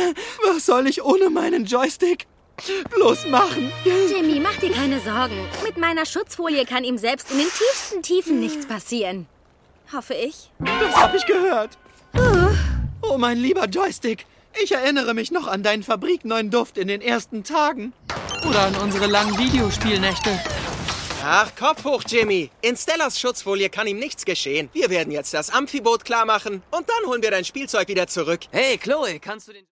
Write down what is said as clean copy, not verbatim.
Was soll ich ohne meinen Joystick bloß machen? Jimmy, mach dir keine Sorgen. Mit meiner Schutzfolie kann ihm selbst in den tiefsten Tiefen nichts passieren. Hoffe ich. Das hab ich gehört. Oh, mein lieber Joystick. Ich erinnere mich noch an deinen fabrikneuen Duft in den ersten Tagen. Oder an unsere langen Videospielnächte. Ach, Kopf hoch, Jimmy. In Stellas Schutzfolie kann ihm nichts geschehen. Wir werden jetzt das Amphiboot klar machen und dann holen wir dein Spielzeug wieder zurück. Hey, Chloe, kannst du den...